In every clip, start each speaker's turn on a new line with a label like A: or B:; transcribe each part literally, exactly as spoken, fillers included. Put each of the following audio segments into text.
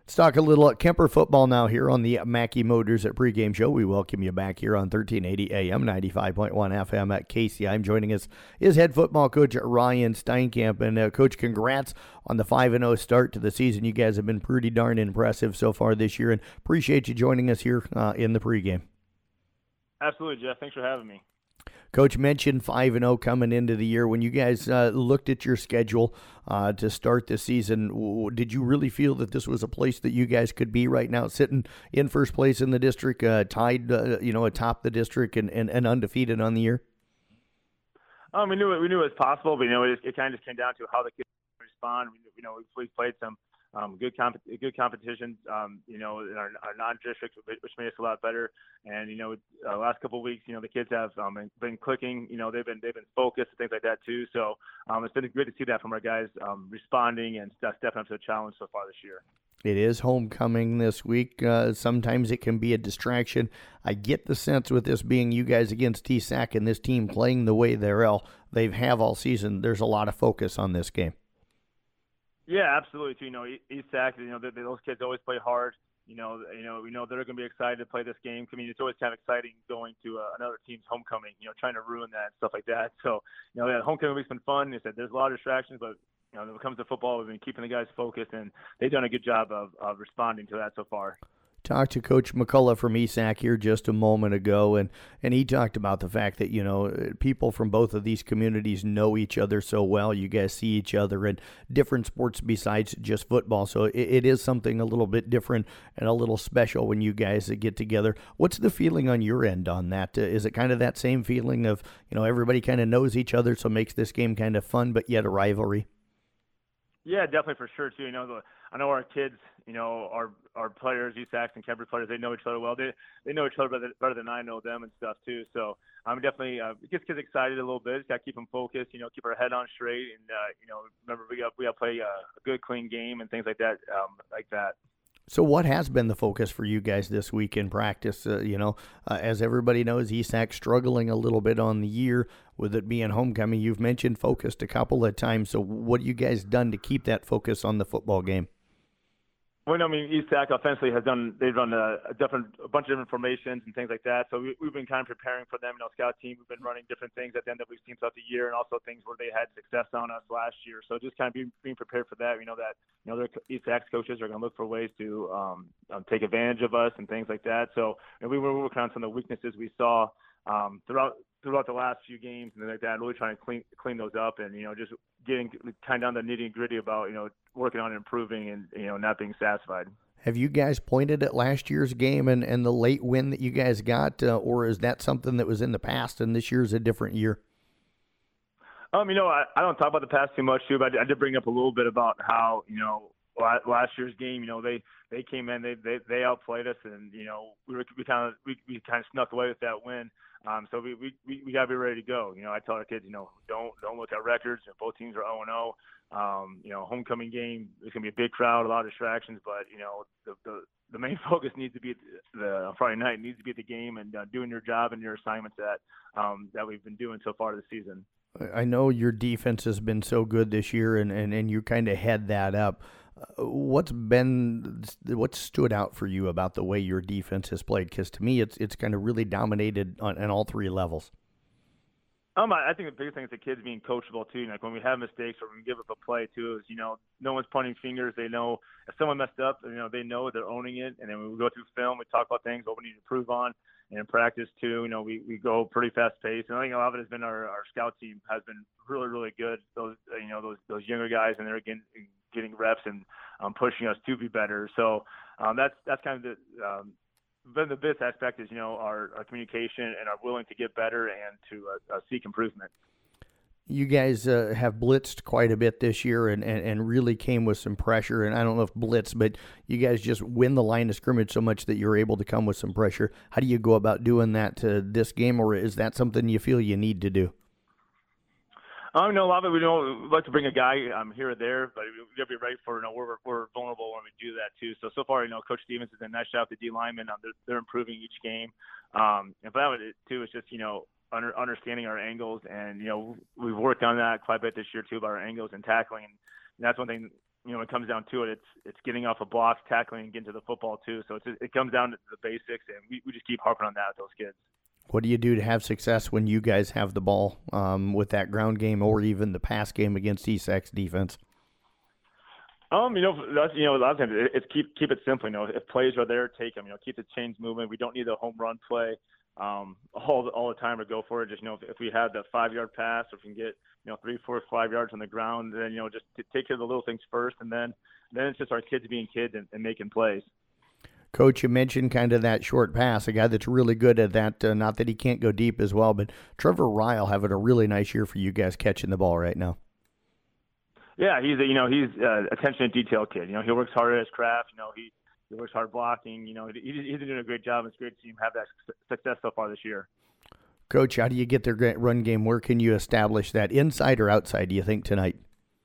A: Let's talk a little Kemper football now here on the Mackey Motors at Pregame Show. We welcome you back here on thirteen eighty A M, ninety-five point one F M at K C I. I'm joining us is head football coach Ryan Steinkamp. And, uh, Coach, congrats on the five and oh start to the season. You guys have been pretty darn impressive so far this year, and appreciate you joining us here uh, in the pregame.
B: Absolutely, Jeff. Thanks for having me.
A: Coach mentioned five and oh coming into the year. When you guys uh, looked at your schedule uh, to start the season, w- did you really feel that this was a place that you guys could be right now, sitting in first place in the district, uh, tied, uh, you know, atop the district and, and, and undefeated on the year?
B: Um, we knew it, we knew it was possible, but you know, it, it kind of just came down to how the kids respond. We, you know, we played some um, good comp- good competition, um, you know, in our, our non-district, which made us a lot better. And you know, uh, last couple of weeks, you know, the kids have um, been, been clicking. You know, they've been they've been focused and things like that too. So um, it's been great to see that from our guys um, responding and stepping up to the challenge so far this year.
A: It is homecoming this week. Uh, sometimes it can be a distraction. I get the sense with this being you guys against T S A C and this team playing the way they're all they've have all season. There's a lot of focus on this game.
B: Yeah, absolutely. Too. You know, East S A C, you know, they, they, those kids always play hard. You know, you know, we know they're going to be excited to play this game. I mean, it's always kind of exciting going to uh, another team's homecoming. You know, trying to ruin that and stuff like that. So, you know, yeah, homecoming week's been fun. They said there's a lot of distractions, but you know, when it comes to football, we've been keeping the guys focused, and they've done a good job of, of responding to that so far.
A: Talked to Coach McCullough from E S A C here just a moment ago, and, and he talked about the fact that, you know, people from both of these communities know each other so well. You guys see each other in different sports besides just football, so it, it is something a little bit different and a little special when you guys get together. What's the feeling on your end on that? Uh, is it kind of that same feeling of, you know, everybody kind of knows each other, so it makes this game kind of fun, but yet a rivalry?
B: Yeah, definitely for sure too. You know, the, I know our kids, you know, our our players, East S A C and Kemper players, they know each other well. They they know each other better, better than I know them and stuff too. So I'm definitely uh, it gets kids excited a little bit. Just got to keep them focused. You know, keep our head on straight, and uh, you know, remember we got we got to play uh, a good, clean game and things like that, um, like that.
A: So what has been the focus for you guys this week in practice? Uh, you know, uh, as everybody knows, E S A C struggling a little bit on the year with it being homecoming. You've mentioned focused a couple of times. So what have you guys done to keep that focus on the football game?
B: Well, I mean, East S A C offensively has done, they've run a, a different, a bunch of different formations and things like that. So we, we've been kind of preparing for them. You know, scout team, we've been running different things at the end that we've seen throughout the year, and also things where they had success on us last year. So just kind of being, being prepared for that. We know that, you know, their East S A C coaches are going to look for ways to um, um, take advantage of us and things like that. So and we were working on some of the weaknesses we saw um, throughout throughout the last few games and things like that, really trying to clean clean those up, and you know, just getting kind of down the nitty gritty about, you know, working on improving and, you know, not being satisfied.
A: Have you guys pointed at last year's game and, and the late win that you guys got, uh, or is that something that was in the past and this year's a different year?
B: Um, you know, I, I don't talk about the past too much too, but I, I did bring up a little bit about how, you know, last year's game, you know, they, they came in, they, they, they outplayed us, and, you know, we were, we kind of, we, we kind of snuck away with that win. Um, so we, we, we, we gotta be ready to go. You know, I tell our kids, you know, don't, don't look at records. You know, both teams are oh and oh. Um, you know, homecoming game, there's gonna be a big crowd, a lot of distractions, but you know, the, the, the main focus needs to be at the, the Friday night needs to be at the game and uh, doing your job and your assignments that, um, that we've been doing so far this season.
A: I know your defense has been so good this year, and, and, and you kind of had that up. Uh, what's been, what stood out for you about the way your defense has played? Because to me, it's it's kind of really dominated on, on all three levels.
B: Um, I think the biggest thing is the kids being coachable too. Like when we have mistakes or when we give up a play too, is, you know, no one's pointing fingers. They know if someone messed up, you know, they know they're owning it. And then when we go through film, we talk about things, what we need to improve on. And in practice too, you know, we, we go pretty fast paced. And I think a lot of it has been our, our scout team has been really, really good. Those, you know, those, those younger guys, and they're getting, getting reps and um, pushing us to be better. So um, that's, that's kind of the, um, But the biggest aspect is, you know, our, our communication and our willing to get better and to uh, uh, seek improvement.
A: You guys uh, have blitzed quite a bit this year and, and, and really came with some pressure. And I don't know if blitz, but you guys just win the line of scrimmage so much that you're able to come with some pressure. How do you go about doing that to this game, or is that something you feel you need to do?
B: Um, no, a lot of it, we don't we like to bring a guy um, here or there, but we got to be ready for, you know, we're, we're vulnerable when we do that too. So, so far, you know, Coach Stevens has done a nice job with the D linemen. Um, they're, they're improving each game. Um, and but that was it too, is just, you know, under, understanding our angles, and, you know, we've worked on that quite a bit this year too, about our angles and tackling. And that's one thing you know, when it comes down to it, it's it's getting off a block, tackling, and getting to the football too. So it's, it comes down to the basics, and we, we just keep harping on that with those kids.
A: What do you do to have success when you guys have the ball um, with that ground game or even the pass game against E S A C's defense?
B: Um, you know, that's, you know, a lot of times it's keep keep it simple. You know, if plays are there, take them. You know, keep the chains moving. We don't need a home run play um, all the, all the time or go for it. Just, you know, if, if we have the five yard pass, or if we can get, you know, three, four, five yards on the ground, then, you know, just t- take care of the little things first, and then then it's just our kids being kids and, and making plays.
A: Coach, you mentioned kind of that short pass, a guy that's really good at that. Uh, not that he can't go deep as well, but Trevor Ryle having a really nice year for you guys catching the ball right now.
B: Yeah, he's a, you know, he's uh, attention to detail kid. You know, he works hard at his craft. You know, he, he works hard blocking. You know, he, he's doing a great job. It's great to see him have that success so far this year.
A: Coach, how do you get their run game? Where can you establish that, inside or outside, do you think, tonight?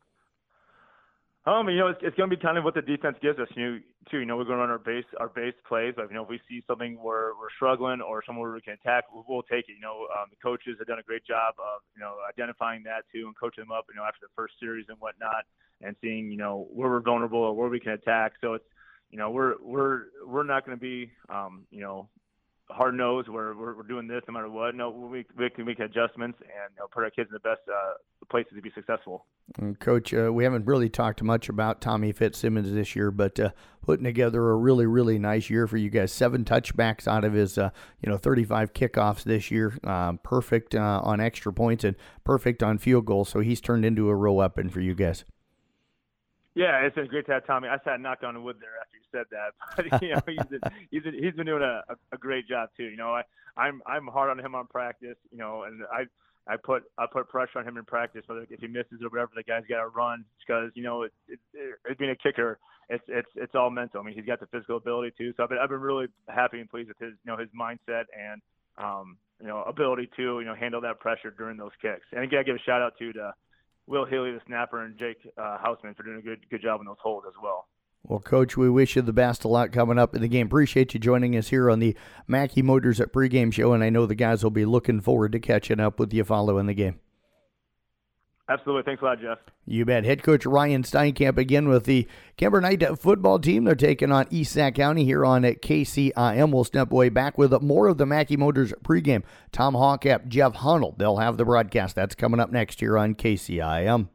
B: Um, you know, it's, it's going to be kind of what the defense gives us. You know, too. You know, we're going to run our base our base plays. But, you know, if we see something where we're struggling or somewhere where we can attack, we'll, we'll take it. You know, um, the coaches have done a great job of, you know, identifying that too and coaching them up. You know, after the first series and whatnot, and seeing, you know, where we're vulnerable or where we can attack. So it's, you know, we're we're we're not going to be, um, you know, hard nosed where we're, we're doing this no matter what. No, we we can make adjustments and, you know, put our kids in the best uh, places to be successful.
A: And Coach, uh, we haven't really talked much about Tommy Fitzsimmons this year, but uh, putting together a really, really nice year for you guys. Seven touchbacks out of his, uh, you know, thirty-five kickoffs this year. Um, perfect uh, on extra points and perfect on field goals. So he's turned into a real weapon for you guys.
B: Yeah, it's been great to have Tommy. I sat and knocked on wood there after you said that, but you know, he's been, he's been, he's been doing a, a great job too. You know, I, I'm I'm hard on him on practice. You know, and I I put I put pressure on him in practice, whether if he misses or whatever, the guy's got to run because, you know, it, it, it being a kicker, it's it's it's all mental. I mean, he's got the physical ability too. So I've been I've been really happy and pleased with his, you know, his mindset and um you know ability to, you know, handle that pressure during those kicks. And again, I give a shout out to to Will Haley, the snapper, and Jake uh, Hausman for doing a good good job in those holds as well.
A: Well, Coach, we wish you the best of luck coming up in the game. Appreciate you joining us here on the Mackey Motors at Pregame Show, and I know the guys will be looking forward to catching up with you following the game.
B: Absolutely. Thanks a lot, Jeff.
A: You bet. Head coach Ryan Steinkamp again with the Kemper Knight football team. They're taking on East Sac County here on K C I M. We'll step away back with more of the Mackey Motors pregame. Tom Hawkap, Jeff Hunnell, they'll have the broadcast. That's coming up next here on K C I M.